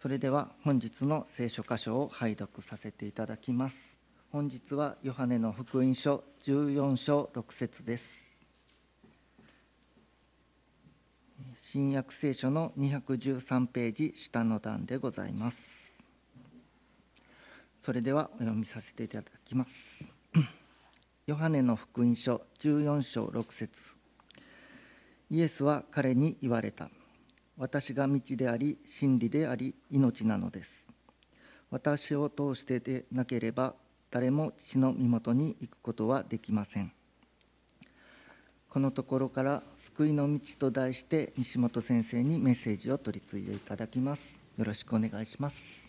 それでは本日の聖書箇所を拝読させていただきます。本日はヨハネの福音書14章6節です。新約聖書の213ページ下の段でございます。それではお読みさせていただきます。ヨハネの福音書14章6節。イエスは彼に言われた。私が道であり、真理であり、命なのです。私を通してでなければ、誰も父の身元に行くことはできません。このところから救いの道と題して西本先生にメッセージを取り次いでいただきます。よろしくお願いします。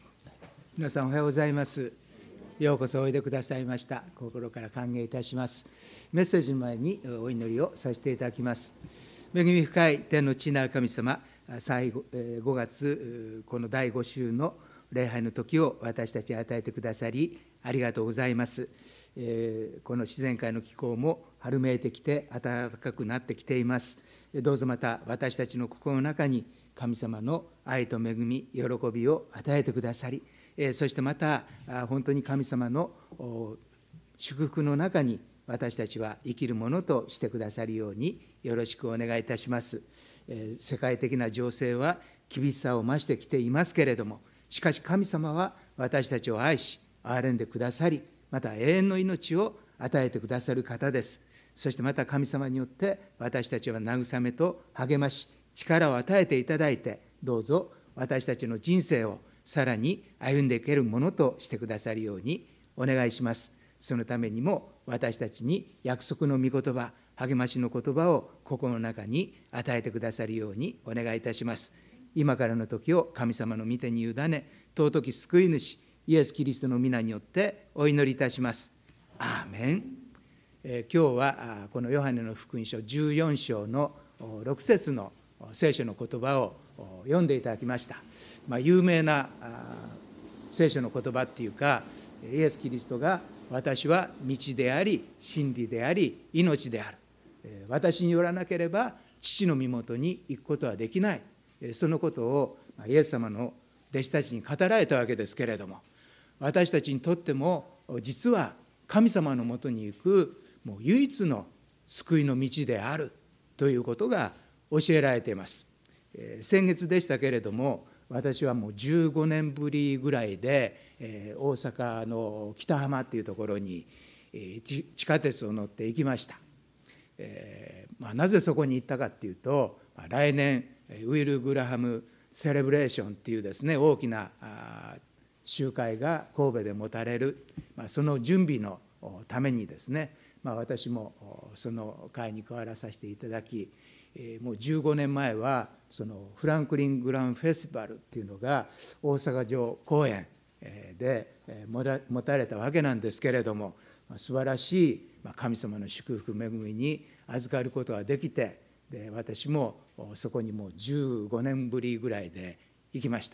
皆さんおはようございます。ようこそおいでくださいました。心から歓迎いたします。メッセージの前にお祈りをさせていただきます。恵み深い天の父なる神様、最後5月この第5週の礼拝の時を私たちに与えてくださりありがとうございます。この自然界の気候も春めいてきて暖かくなってきています。どうぞまた私たちの心の中に神様の愛と恵み、喜びを与えてくださり、そしてまた本当に神様の祝福の中に私たちは生きるものとしてくださるようによろしくお願いいたします。世界的な情勢は厳しさを増してきていますけれども、しかし神様は私たちを愛し憐れんでくださり、また永遠の命を与えてくださる方です。そしてまた神様によって私たちは慰めと励まし力を与えていただいて、どうぞ私たちの人生をさらに歩んでいけるものとしてくださるようにお願いします。そのためにも私たちに約束の御言葉、励ましの言葉を心の中に与えてくださるようにお願いいたします。今からの時を神様の御手に委ね、尊き救い主イエス・キリストの皆によってお祈りいたします。アーメン。今日はこのヨハネの福音書14章の6節の聖書の言葉を読んでいただきました。有名な聖書の言葉っていうか、イエス・キリストが私は道であり真理であり命である、私によらなければ父の身元に行くことはできない、そのことをイエス様の弟子たちに語られたわけですけれども、私たちにとっても実は神様のもとに行くもう唯一の救いの道であるということが教えられています。先月でしたけれども、私はもう15年ぶりぐらいで、大阪の北浜っていうところに、地下鉄を乗って行きました。なぜそこに行ったかっていうと、来年ウィル・グラハムセレブレーションっていうですね、大きな集会が神戸で持たれる、その準備のためにですね、私もその会に加わらさせていただき、もう15年前はそのフランクリン・グランフェスティバルっていうのが大阪城公園で持たれたわけなんですけれども、素晴らしい神様の祝福恵みに預かることができて、で私もそこにもう15年ぶりぐらいで行きました。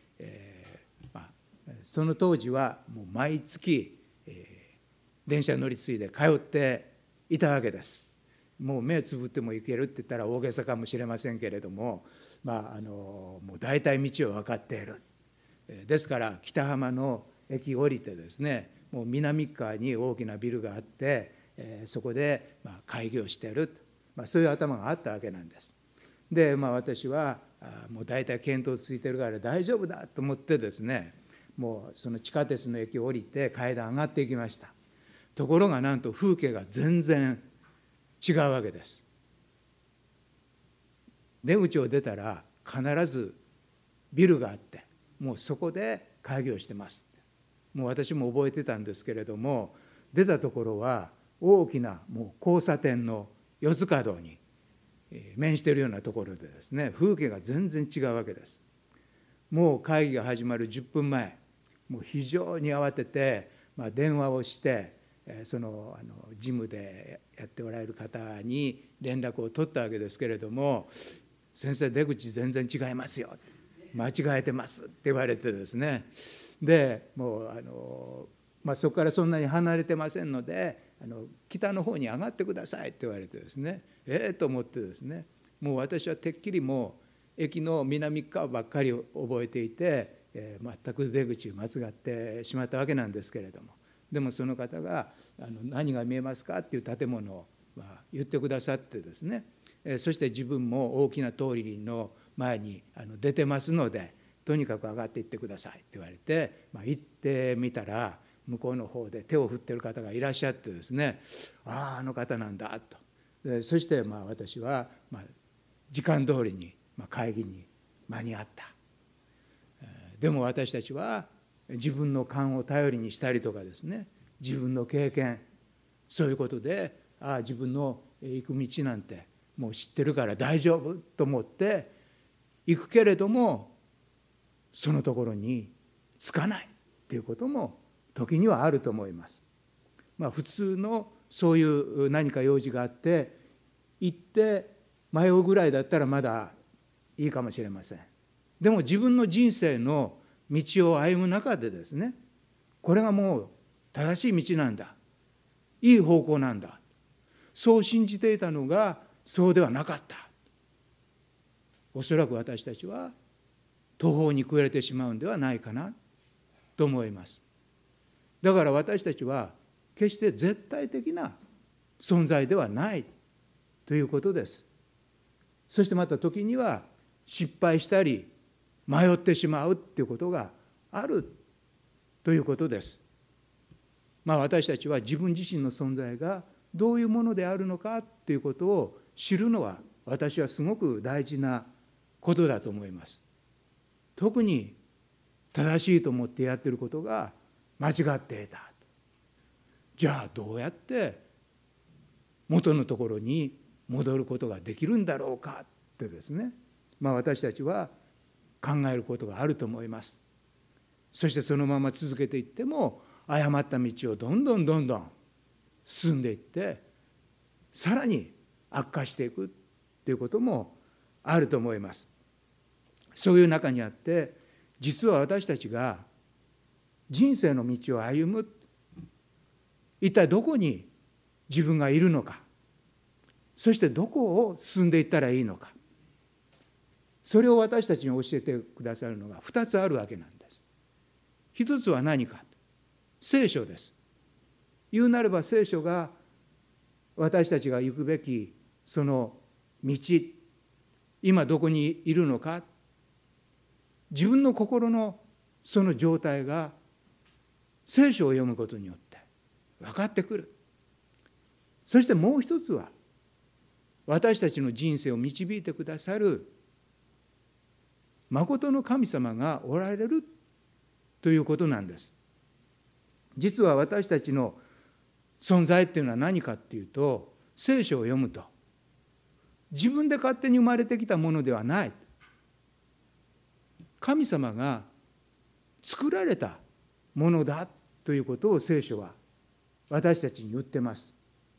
その当時はもう毎月電車乗り継いで通っていたわけです。もう目つぶっても行けるって言ったら大げさかもしれませんけれども、もう大体道を分かっている。ですから北浜の駅降りてですね、もう南側に大きなビルがあって、そこで開業している、そういう頭があったわけなんです。で、私はもう大体見当ついてるから大丈夫だと思ってですね、もうその地下鉄の駅を降りて階段上がっていきました。ところがなんと風景が全然違うわけです。出口を出たら必ずビルがあって、もうそこで開業してます。もう私も覚えてたんですけれども、出たところは大きなもう交差点の四つ角に面しているようなところでですね、風景が全然違うわけです。もう会議が始まる10分前、もう非常に慌てて、電話をしてその事務でやっておられる方に連絡を取ったわけですけれども、先生出口全然違いますよ、間違えてますって言われてですね、でもうそこからそんなに離れてませんので北の方に上がってくださいって言われてですね、と思ってですね、もう私はてっきりも駅の南側ばっかり覚えていて、全く出口を間違ってしまったわけなんですけれども、でもその方が何が見えますかっていう建物を言ってくださってですね、そして自分も大きな通りの前に出てますので、とにかく上がっていってくださいって言われて、行ってみたら向こうの方で手を振ってる方がいらっしゃってですね、あの方なんだと。そして私は時間通りに会議に間に合った。でも私たちは自分の勘を頼りにしたりとかですね、自分の経験、そういうことで自分の行く道なんてもう知ってるから大丈夫と思って行くけれども、そのところに着かないということも時にはあると思います。普通のそういう何か用事があって行って迷うぐらいだったらまだいいかもしれません。でも自分の人生の道を歩む中でですね、これがもう正しい道なんだ、いい方向なんだ、そう信じていたのがそうではなかった。おそらく私たちは途方に暮れてしまうんではないかなと思います。だから私たちは決して絶対的な存在ではないということです。そしてまた時には失敗したり迷ってしまうということがあるということです。私たちは自分自身の存在がどういうものであるのかということを知るのは、私はすごく大事なことだと思います。特に正しいと思ってやっていることが間違っていた。じゃあどうやって元のところに戻ることができるんだろうかってですね、私たちは考えることがあると思います。そしてそのまま続けていっても誤った道をどんどん進んでいって、さらに悪化していくということもあると思います。そういう中にあって、実は私たちが人生の道を歩む、一体どこに自分がいるのか、そしてどこを進んでいったらいいのか、それを私たちに教えてくださるのが2つあるわけなんです。一つは何か、聖書です。言うなれば聖書が私たちが行くべきその道、今どこにいるのか、自分の心のその状態が聖書を読むことによって分かってくる。そしてもう一つは、私たちの人生を導いてくださる真の神様がおられるということなんです。実は私たちの存在っていうのは何かっていうと、聖書を読むと自分で勝手に生まれてきたものではない。神様が作られたものだということを聖書は私たちに言ってます。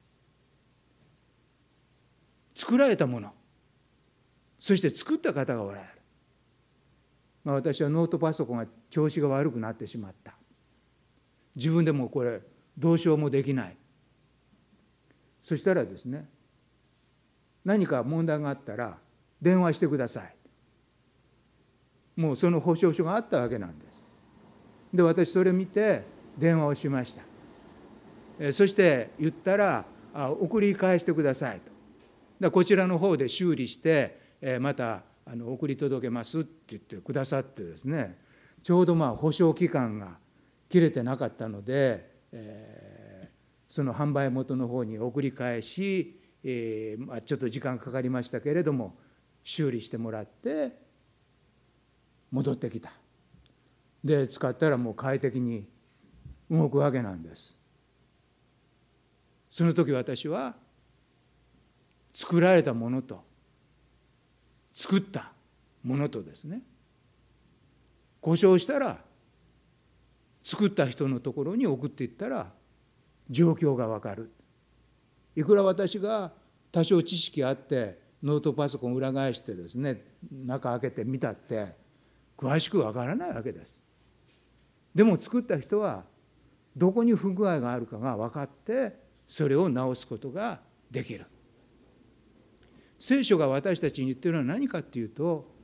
作られたもの、そして作った方がおられる。私はノートパソコンが調子が悪くなってしまった。自分でもこれどうしようもできない。そしたらですね、何か問題があったら電話してください。もうその保証書があったわけなんです。で、私それ見て電話をしました。そして言ったら、送り返してくださいと。こちらの方で修理して、また送り届けますって言ってくださってですね、ちょうど保証期間が切れてなかったので、その販売元の方に送り返し、ちょっと時間かかりましたけれども修理してもらって戻ってきた。で、使ったらもう快適に動くわけなんです。その時私は作られたものと作ったものとですね、故障したら作った人のところに送っていったら状況がわかる。いくら私が多少知識あってノートパソコン裏返してですね、中開けてみたって詳しくわからないわけです。でも作った人はどこに不具合があるかが分かってそれを直すことができる。聖書が私たちに言っているのは何かっていうと、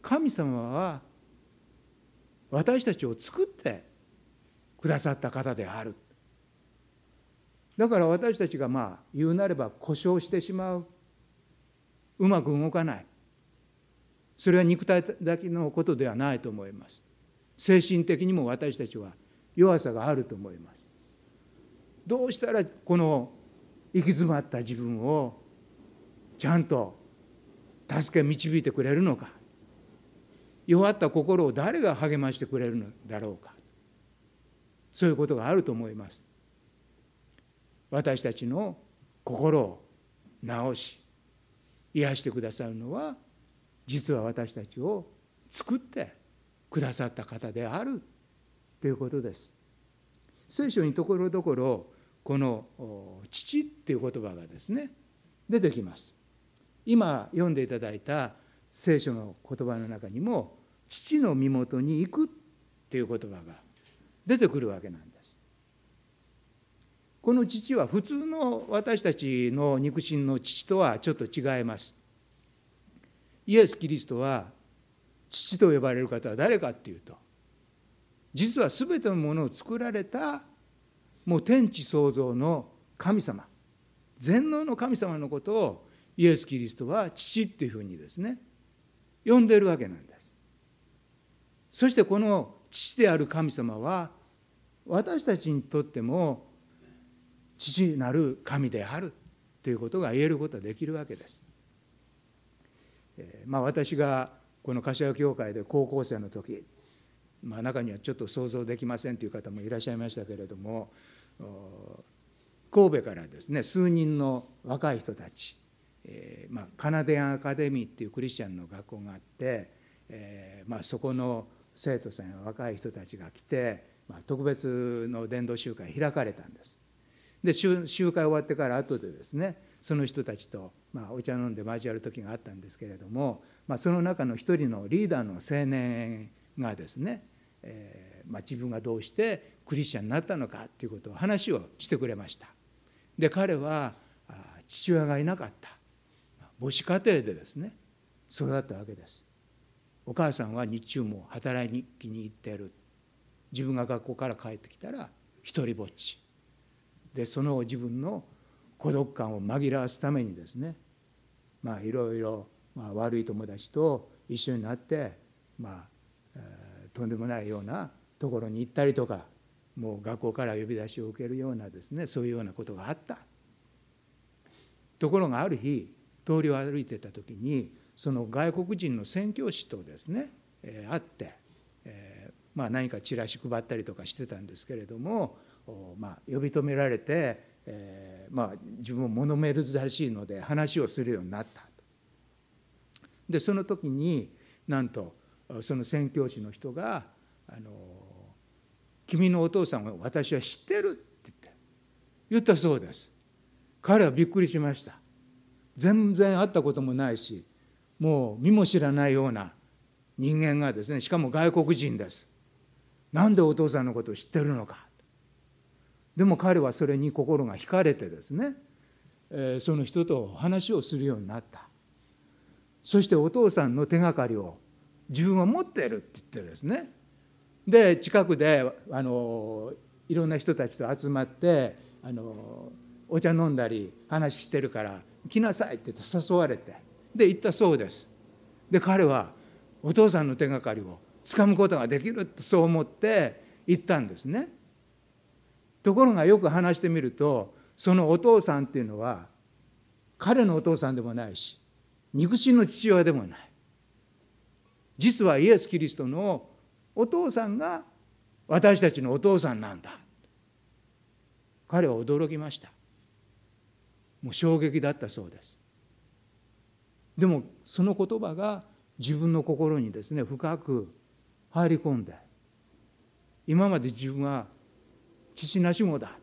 神様は私たちを作ってくださった方である。だから私たちが言うなれば故障してしまう、うまく動かない、それは肉体だけのことではないと思います。精神的にも私たちは弱さがあると思います。どうしたらこの行き詰まった自分をちゃんと助け導いてくれるのか、弱った心を誰が励ましてくれるのだろうか、そういうことがあると思います。私たちの心を治し癒してくださるのは、実は私たちを作ってくださった方であるということです。聖書にところどころこの父っていう言葉がですね出てきます。今読んでいただいた聖書の言葉の中にも、父の身元に行くっていう言葉が出てくるわけなんです。この父は普通の私たちの肉親の父とはちょっと違います。イエス・キリストは父と呼ばれる方は誰かっていうと、実はすべてのものを作られたもう天地創造の神様、全能の神様のことをイエス・キリストは父っていうふうにですね呼んでいるわけなんです。そしてこの父である神様は私たちにとっても父なる神であるということが言えることができるわけです。私がこの柏教会で高校生の時、中にはちょっと想像できませんという方もいらっしゃいましたけれども、神戸からですね数人の若い人たち、カナディアンアカデミーっていうクリスチャンの学校があって、そこの生徒さんや若い人たちが来て、特別の伝道集会開かれたんです。で集会終わってから後でですねその人たちとお茶飲んで交わる時があったんですけれども、その中の一人のリーダーの青年がですね、自分がどうしてクリスチャンになったのかということを話をしてくれました。で彼は父親がいなかった母子家庭でですね育ったわけです。お母さんは日中も働きに行っている。自分が学校から帰ってきたら一人ぼっちで、その自分の孤独感を紛らわすためにですね、いろいろ悪い友達と一緒になって、とんでもないようなところに行ったりとか、もう学校から呼び出しを受けるようなですね、そういうようなことがあった。ところがある日通りを歩いていた時に、その外国人の宣教師とですね、会って、何かチラシ配ったりとかしてたんですけれども、呼び止められて、自分も物珍しいので話をするようになったと。でその時になんとその宣教師の人が君のお父さんを私は知ってるって言ったそうです。彼はびっくりしました。全然会ったこともないし、もう見も知らないような人間がですね、しかも外国人です。なんでお父さんのことを知ってるのか。でも彼はそれに心が惹かれてですね、その人と話をするようになった。そしてお父さんの手がかりを自分は持っているって言ってですね、で近くでいろんな人たちと集まってお茶飲んだり話してるから来なさいって誘われて、で行ったそうです。で彼はお父さんの手がかりをつかむことができるってそう思って行ったんですね。ところがよく話してみると、そのお父さんっていうのは彼のお父さんでもないし、肉親の父親でもない。実はイエス・キリストのお父さんが私たちのお父さんなんだ。彼は驚きました。もう衝撃だったそうです。でもその言葉が自分の心にですね深く入り込んで、今まで自分は父なし子だ、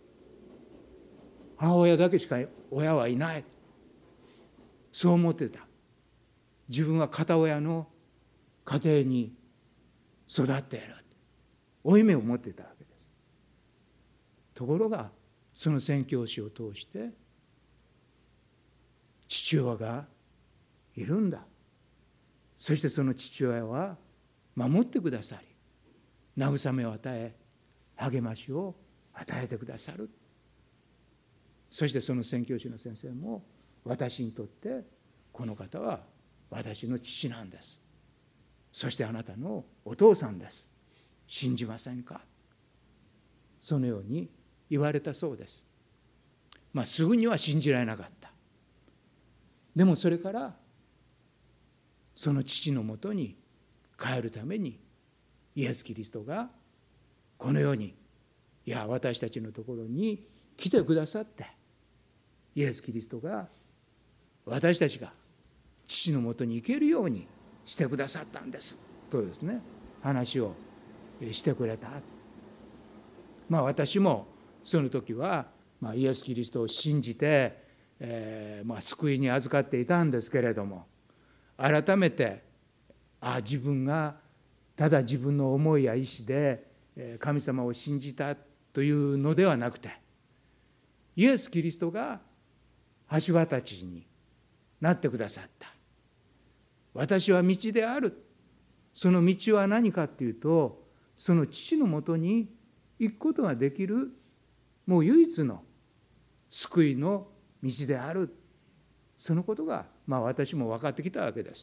母親だけしか親はいない、そう思ってた。自分は片親の家庭に育っている、負い目を持っていたわけです。ところがその宣教師を通して父親がいるんだ、 そしてその父親は守ってくださり、慰めを与え、励ましを与えてくださる。そしてその宣教師の先生も、私にとってこの方は私の父なんです。そしてあなたのお父さんです。信じませんか？そのように言われたそうです。すぐには信じられなかった。でもそれからその父のもとに帰るためにイエス・キリストがこのように、私たちのところに来てくださって、イエス・キリストが私たちが父のもとに行けるようにしてくださったんですとですね、話をしてくれた。私もその時はイエス・キリストを信じて、救いに預かっていたんですけれども、改めて自分がただ自分の思いや意志で神様を信じたというのではなくて、イエス・キリストが橋渡しになってくださった。私は道である。その道は何かっていうと、その父のもとに行くことができる、もう唯一の救いの道である。そのことが私も分かってきたわけです。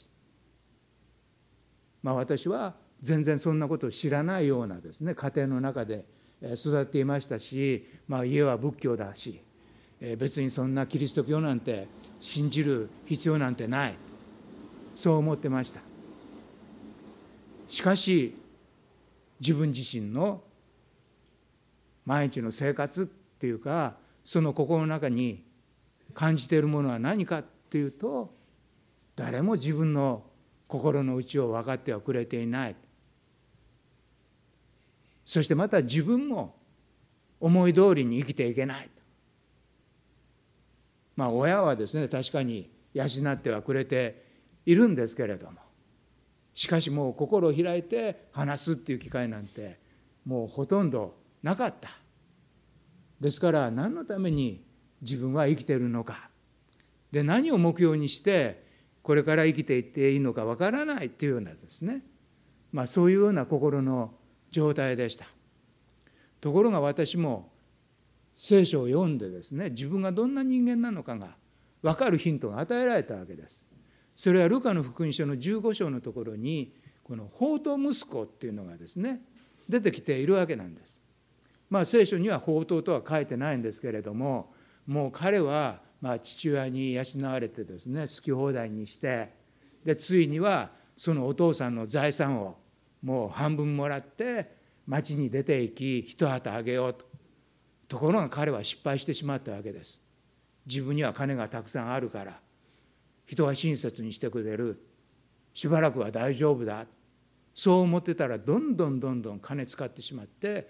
私は全然そんなことを知らないようなですね、家庭の中で育っていましたし、家は仏教だし、別にそんなキリスト教なんて信じる必要なんてない、そう思ってました。しかし自分自身の毎日の生活っていうか、その心の中に感じているものは何かっていうと、誰も自分の心の内を分かってはくれていない。そしてまた自分も思い通りに生きていけない。親はですね、確かに養ってはくれているんですけれども、しかしもう心を開いて話すっていう機会なんてもうほとんどなかった。ですから何のために自分は生きているのか、で何を目標にしてこれから生きていっていいのかわからないっていうようなですね、そういうような心の状態でした。ところが私も聖書を読んでですね、自分がどんな人間なのかが分かるヒントが与えられたわけです。それはルカの福音書の15章のところに、この放蕩息子っていうのがですね、出てきているわけなんです。聖書には放蕩とは書いてないんですけれども、もう彼は父親に養われてですね、好き放題にして、でついにはそのお父さんの財産をもう半分もらって町に出て行き、一旗あげようと。ところが彼は失敗してしまったわけです。自分には金がたくさんあるから、人は親切にしてくれる、しばらくは大丈夫だ、そう思ってたらどんどん金使ってしまって、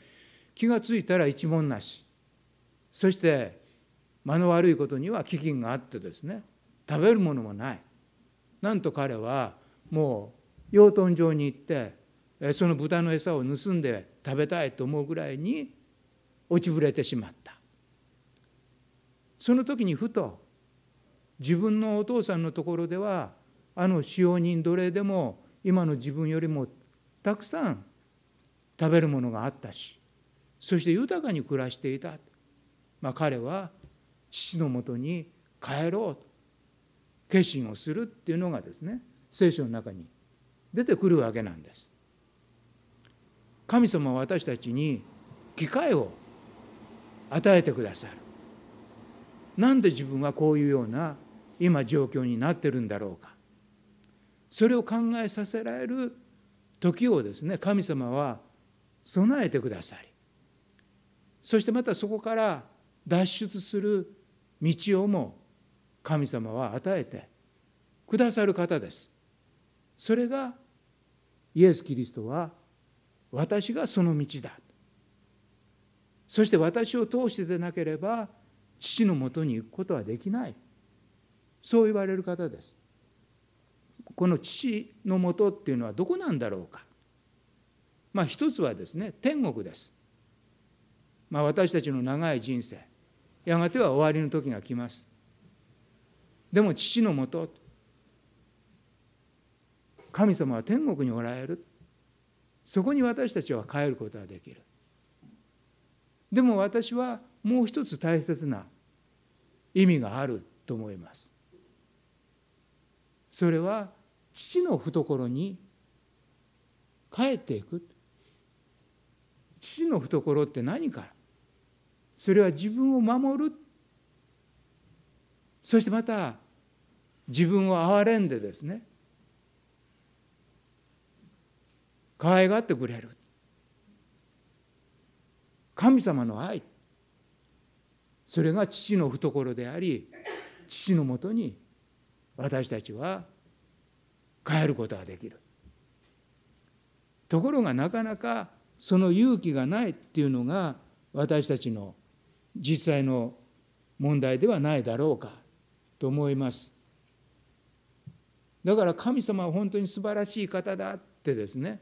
気がついたら一文なし。そして間の悪いことには飢饉があってですね、食べるものもない。なんと彼はもう養豚場に行って、その豚の餌を盗んで食べたいと思うぐらいに落ちぶれてしまった。その時にふと、自分のお父さんのところでは使用人奴隷でも今の自分よりもたくさん食べるものがあったし、そして豊かに暮らしていた。彼は父のもとに帰ろうと決心をするっていうのがですね、聖書の中に出てくるわけなんです。神様は私たちに機会を与えてくださる。なんで自分はこういうような今状況になってるんだろうか。それを考えさせられる時をですね、神様は備えてくださり、そしてまたそこから脱出する道をも神様は与えてくださる方です。それがイエス・キリストは、私がその道だ。そして私を通してでなければ父のもとに行くことはできない。そう言われる方です。この父のもとっていうのはどこなんだろうか。一つはですね、天国です。私たちの長い人生、やがては終わりの時が来ます。でも父のもと、 神様は天国におられる。そこに私たちは帰ることができる。でも私はもう一つ大切な意味があると思います。それは父の懐に帰っていく。父の懐って何か。それは自分を守る。そしてまた自分を憐れんでですね、可愛がってくれる。神様の愛。それが父の懐であり、父のもとに私たちは帰ることができる。ところがなかなかその勇気がないっていうのが私たちの実際の問題ではないだろうかと思います。だから神様は本当に素晴らしい方だってですね、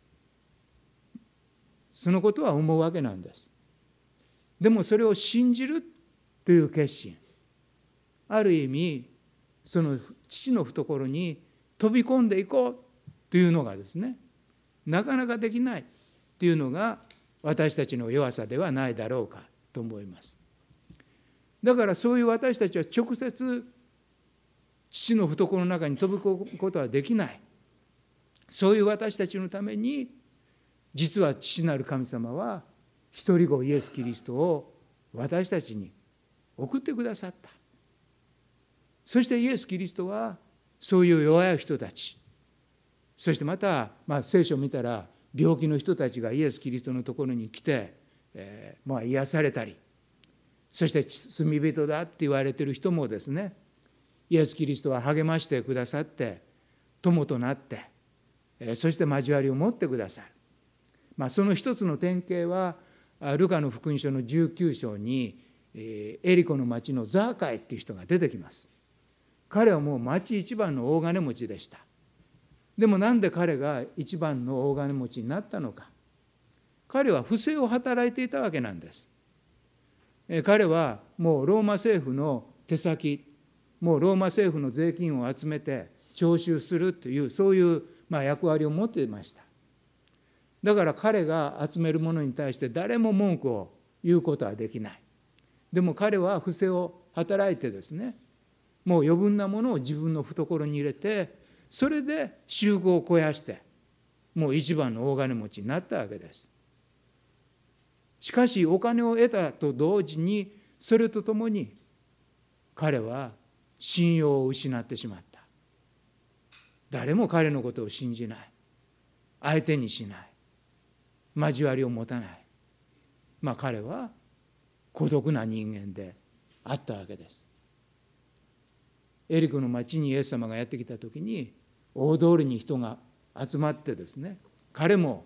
そのことは思うわけなんです。でもそれを信じるという決心、ある意味その父の懐に飛び込んでいこうというのがですね、なかなかできないというのが私たちの弱さではないだろうかと思います。だからそういう私たちは直接父の懐の中に飛び込むことはできない。そういう私たちのために、実は父なる神様は一人子イエス・キリストを私たちに送ってくださった。そしてイエス・キリストはそういう弱い人たち、そしてまた、聖書を見たら病気の人たちがイエス・キリストのところに来て、癒されたり、そして罪人だって言われている人もですね、イエス・キリストは励ましてくださって友となって、そして交わりを持ってくださる。その一つの典型はルカの福音書の19章にエリコの町のザーカイっていう人が出てきます。彼はもう町一番の大金持ちでした。でもなんで彼が一番の大金持ちになったのか。彼は不正を働いていたわけなんです。彼はもうローマ政府の手先、もうローマ政府の税金を集めて徴収するという、そういう役割を持っていました。だから彼が集めるものに対して誰も文句を言うことはできない。でも彼は不正を働いてですね、もう余分なものを自分の懐に入れて、それで収入を肥やして、もう一番の大金持ちになったわけです。しかしお金を得たと同時に、それとともに彼は信用を失ってしまった。誰も彼のことを信じない。相手にしない。交わりを持たない。彼は孤独な人間であったわけです。エリコの町にイエス様がやってきたときに、大通りに人が集まってですね、彼も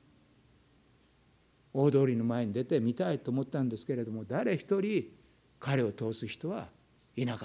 大通りの前に出て見たいと思ったんですけれども、誰一人彼を通す人はいなかった。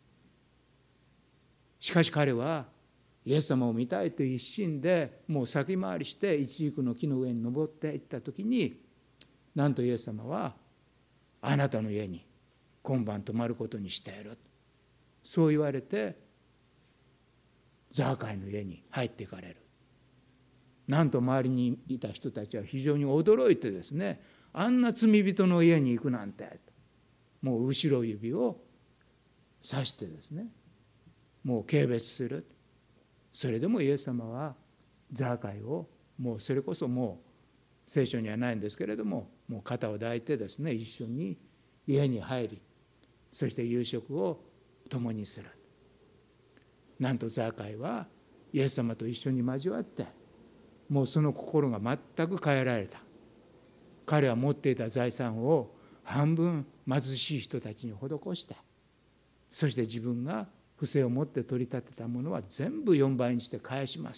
しかし彼はイエス様を見たいという一心でもう先回りしてイチジクの木の上に登っていったときに、なんとイエス様はあなたの家に今晩泊まることにしている、そう言われてザーカイの家に入っていかれる。なんと周りにいた人たちは非常に驚いてですね、あんな罪人の家に行くなんて、もう後ろ指を指してですね、もう軽蔑する。それでもイエス様はザーカイをもうそれこそもう聖書にはないんですけれども、もう肩を抱いてですね、一緒に家に入り、そして夕食を共にする。なんとザーカイはイエス様と一緒に交わって、もうその心が全く変えられた。彼は持っていた財産を半分貧しい人たちに施して、そして自分が不正を持って取り立てたものは全部4倍にして返します。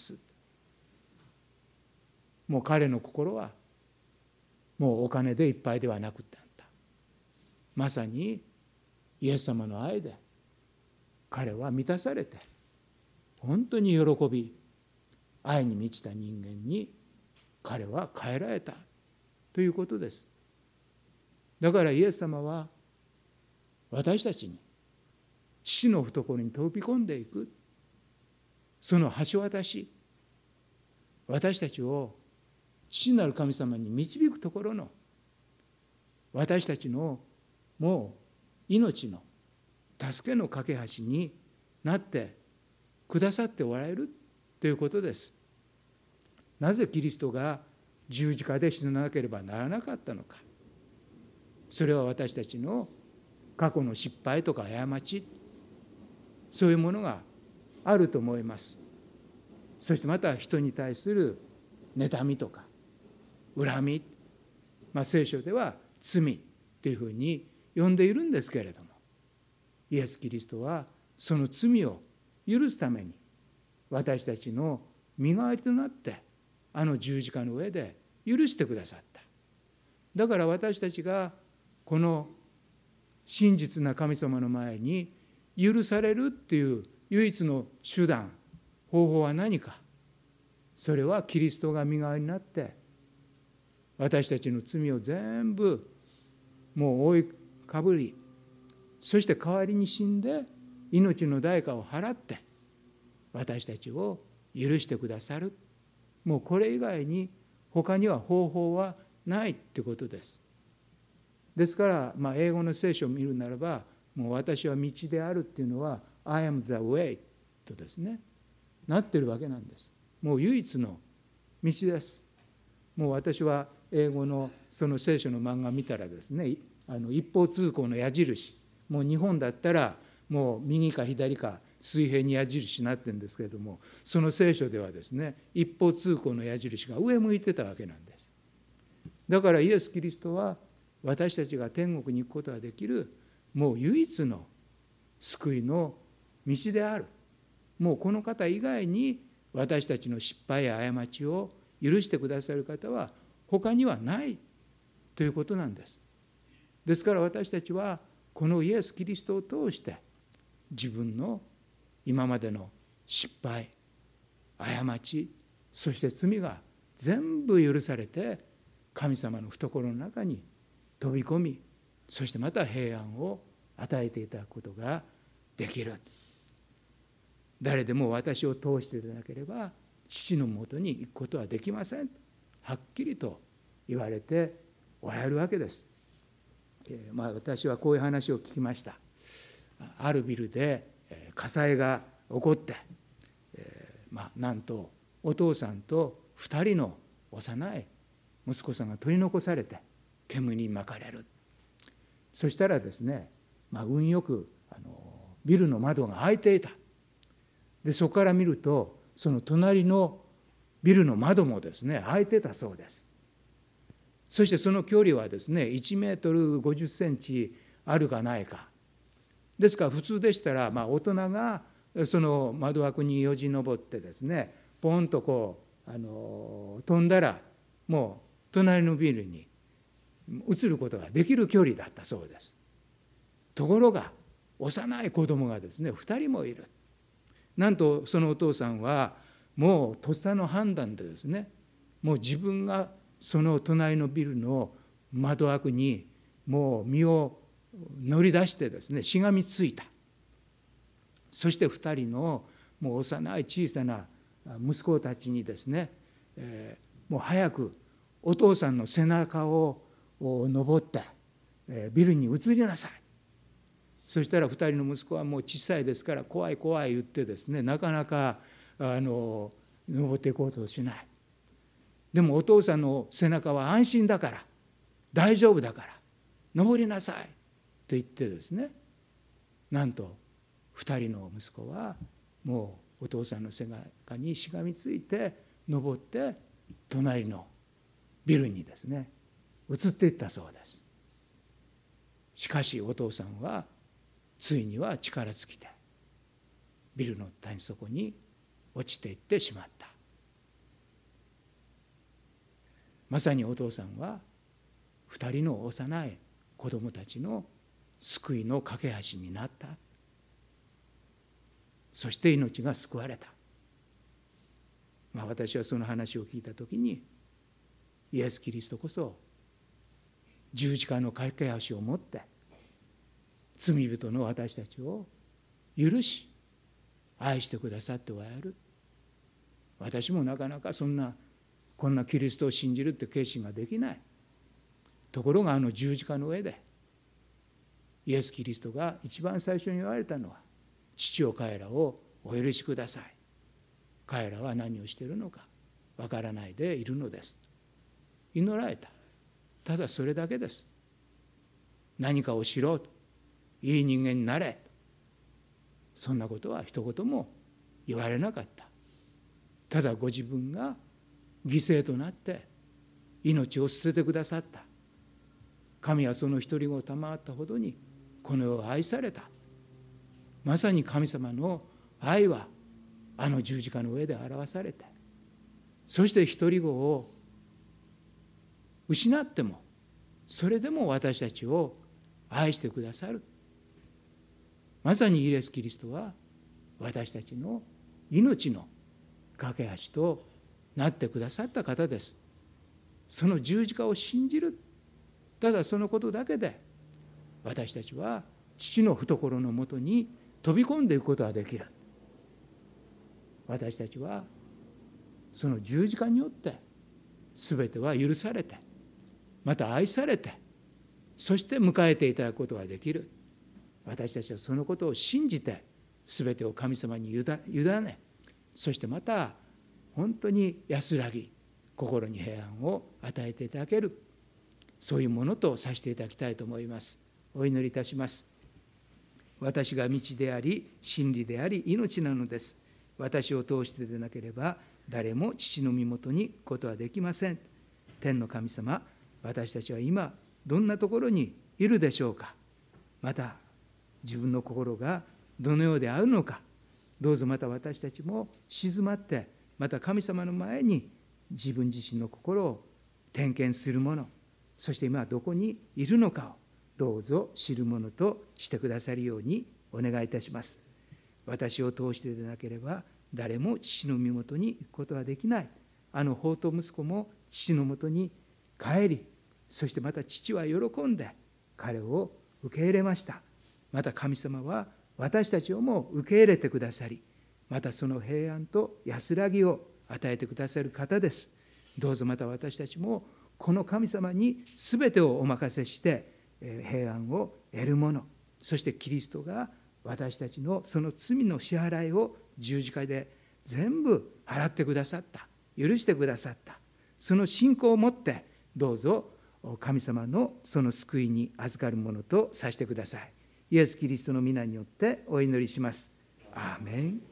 もう彼の心はもうお金でいっぱいではなくなった。まさにイエス様の愛で彼は満たされて、本当に喜び、愛に満ちた人間に彼は変えられたということです。だからイエス様は私たちに父の懐に飛び込んでいく、 その橋渡し、私たちを父なる神様に導くところの、私たちのもう命の助けの架け橋になってくださっておられるということです。なぜキリストが十字架で死ななければならなかったのか。それは私たちの過去の失敗とか過ち、そういうものがあると思います。そしてまた人に対する妬みとか恨み、聖書では罪というふうに呼んでいるんですけれども、イエス・キリストはその罪を許すために私たちの身代わりとなってあの十字架の上で許してくださった。だから私たちがこの真実な神様の前に許されるっていう唯一の手段、方法は何か。それはキリストが身代わりになって私たちの罪を全部もう覆いかぶり、そして代わりに死んで命の代価を払って私たちを許してくださる。もうこれ以外に他には方法はないってことです。ですから、英語の聖書を見るならば、もう私は道であるっていうのは I am the way とですね、なってるわけなんです。もう唯一の道です。もう私は英語のその聖書の漫画見たらですね、一方通行の矢印、もう日本だったらもう右か左か水平に矢印になってるんですけれども、その聖書ではですね、一方通行の矢印が上向いてたわけなんです。だからイエス・キリストは私たちが天国に行くことができるもう唯一の救いの道である。もうこの方以外に私たちの失敗や過ちを許してくださる方は他にはないということなんです。ですから私たちはこのイエス・キリストを通して自分の今までの失敗、過ち、そして罪が全部許されて神様の懐の中に飛び込み、そしてまた平安を与えていただくことができる。誰でも私を通してでなければ父のもとに行くことはできません、はっきりと言われておられるわけです。私はこういう話を聞きました。あるビルで火災が起こって、なんとお父さんと2人の幼い息子さんが取り残されて煙に巻かれる。そしたらですね、運よくビルの窓が開いていた。でそこから見るとその隣のビルの窓もですね開いてたそうです。そしてその距離はですね1メートル50センチあるかないかですから、普通でしたら大人がその窓枠によじ登ってですねポンとこう飛んだらもう隣のビルに移ることができる距離だったそうです。ところが幼い子供がですね2人もいる。なんとそのお父さんはもうとっさの判断でですね、もう自分がその隣のビルの窓枠にもう身を乗り出してですねしがみついた。そして2人のもう幼い小さな息子たちにですね、もう早くお父さんの背中を登ってビルに移りなさい。そしたら2人の息子はもう小さいですから怖い怖い言ってですね、なかなか登っていこうとしない。でもお父さんの背中は安心だから大丈夫だから登りなさいと言ってですね、なんと2人の息子はもうお父さんの背中にしがみついて登って隣のビルにですね移っていったそうです。しかしお父さんはついには力尽きてビルの谷底に落ちていってしまった。まさにお父さんは2人の幼い子供たちの救いの架け橋になった。そして命が救われた。私はその話を聞いたときに、イエス・キリストこそ十字架の架け橋を持って罪人の私たちを許し愛してくださっておられる。 私もなかなかこんなキリストを信じるって決心ができない。ところが十字架の上でイエス・キリストが一番最初に言われたのは、父よ彼らをお許しください。彼らは何をしているのかわからないでいるのです。祈られた。ただそれだけです。何かをしろと、いい人間になれ、そんなことは一言も言われなかった。ただご自分が犠牲となって命を捨ててくださった。神はその一人子を賜ったほどにこの世を愛された。まさに神様の愛は十字架の上で表されて、そして一人子を失ってもそれでも私たちを愛してくださる。まさにイエス・キリストは私たちの命の架け橋となってくださった方です。その十字架を信じる、ただそのことだけで私たちは父の懐のもとに飛び込んでいくことができる。私たちはその十字架によって全ては許されて、また愛されて、そして迎えていただくことができる。私たちはそのことを信じて全てを神様に委ね、そしてまた本当に安らぎ、心に平安を与えていただける、そういうものとさせていただきたいと思います。お祈りいたします。私が道であり真理であり命なのです。私を通してでなければ誰も父の身元に行くことはできません。天の神様、私たちは今どんなところにいるでしょうか。また自分の心がどのようであるのか、どうぞまた私たちも静まって、また神様の前に自分自身の心を点検するもの、そして今どこにいるのかをどうぞ知るものとしてくださるようにお願いいたします。私を通してでなければ誰も父の身元に行くことはできない。放蕩息子も父のもとに帰り、そしてまた父は喜んで彼を受け入れました。また神様は私たちをも受け入れてくださり、またその平安と安らぎを与えてくださる方です。どうぞまた私たちもこの神様に全てをお任せして平安を得るもの、そしてキリストが私たちのその罪の支払いを十字架で全部払ってくださった、許してくださった、その信仰を持ってどうぞ神様のその救いに預かるものとさせてください。イエス・キリストの皆によってお祈りします。アーメン。